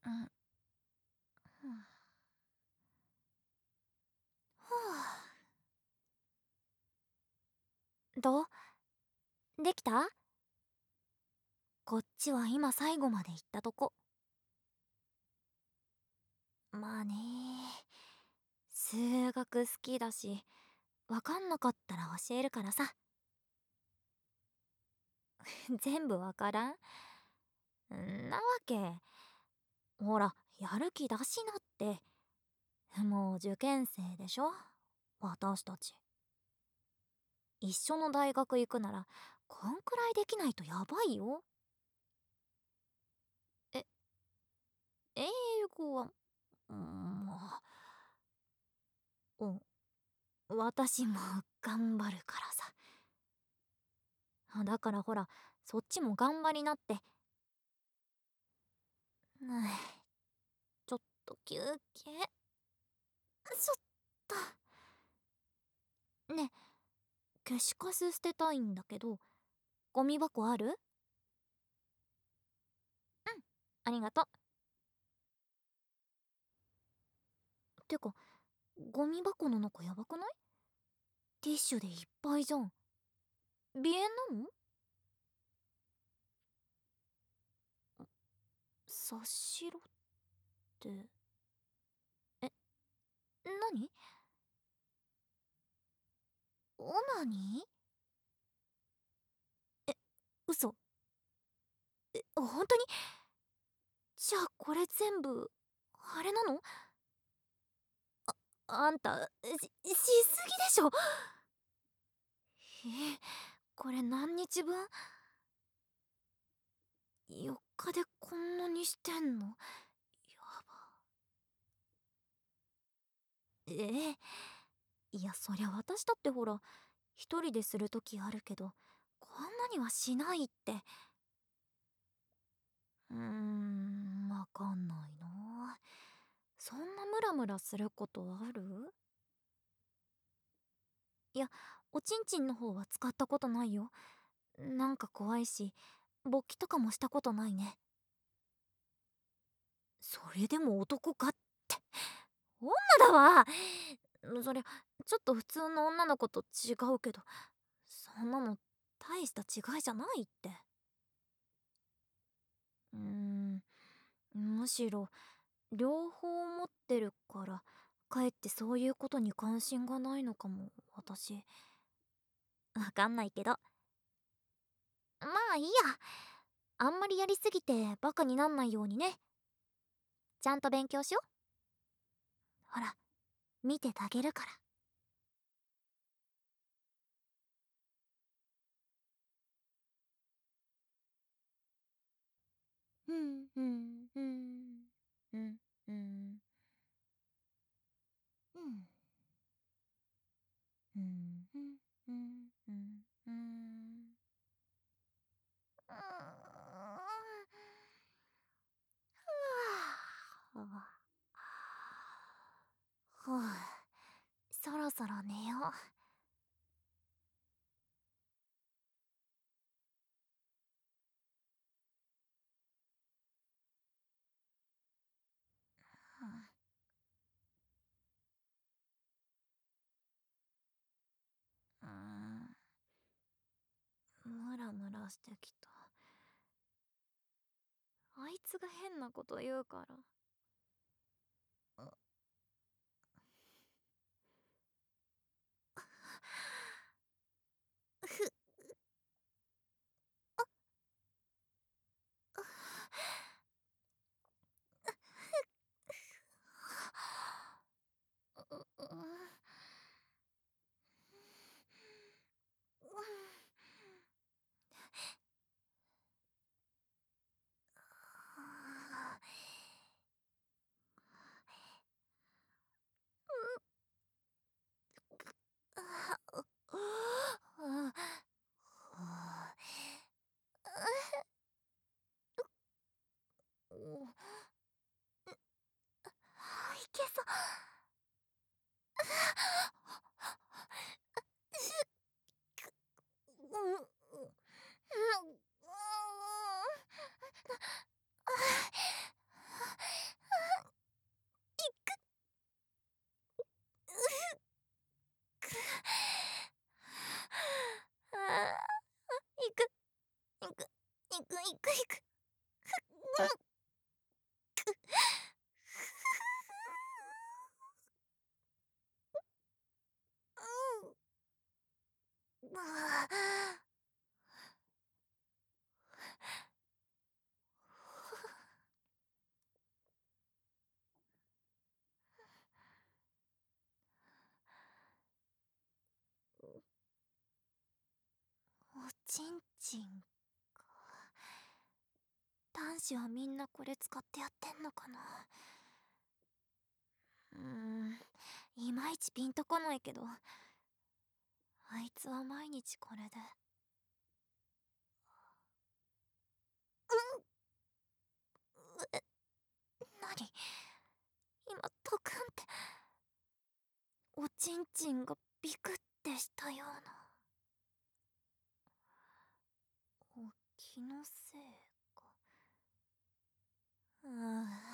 うん。どうできた？こっちは今最後まで行ったとこ。まあね。数学好きだし、わかんなかったら教えるからさ。全部わからんなわけ。ほら、やる気出しなって。もう受験生でしょ、私たち。一緒の大学行くなら、こんくらいできないとやばいよ。え、英語は、まあ、私も頑張るからさ。だからほら、そっちも頑張りなって。ちょっと休憩。ちょっと。ねえ、消しカス捨てたいんだけど、ゴミ箱ある？うん、ありがとう。てか、ゴミ箱の中やばくない？ティッシュでいっぱいじゃん。鼻炎なの？察しろって。え、何？オナニー？え、嘘？本当に？じゃあこれ全部、あれなの？あんた、しすぎでしょ。これ何日分？ 4 日でこんなにしてんの？やば。ええ、いや、そりゃ私だってほら、一人でする時あるけど、こんなにはしないって。わかんないな。そんなムラムラすることある？いや、おちんちんの方は使ったことないよ。なんか怖いし、勃起とかもしたことないね。それでも男かって。女だわ。そりゃ、ちょっと普通の女の子と違うけど、そんなの大した違いじゃないって。うーん、むしろ、両方持ってるから、かえってそういうことに関心がないのかも、私。わかんないけど。まあいいや。あんまりやりすぎてバカになんないようにね。ちゃんと勉強しよ。ほら、見ててあげるから。ふんふんふん。ふんふん。うん。ふんふんふんふんふん。うーん。はあ。はあ。そろそろ寝よう。うーん。ムラムラしてきた。あいつが変なこと言うから。 くいく。おちんちんか。男子はみんなこれ使ってやってんのかな。いまいちピンとこないけど、あいつは毎日これで。なに、今ドクンって、おちんちんがビクってしたような。お気のせいか。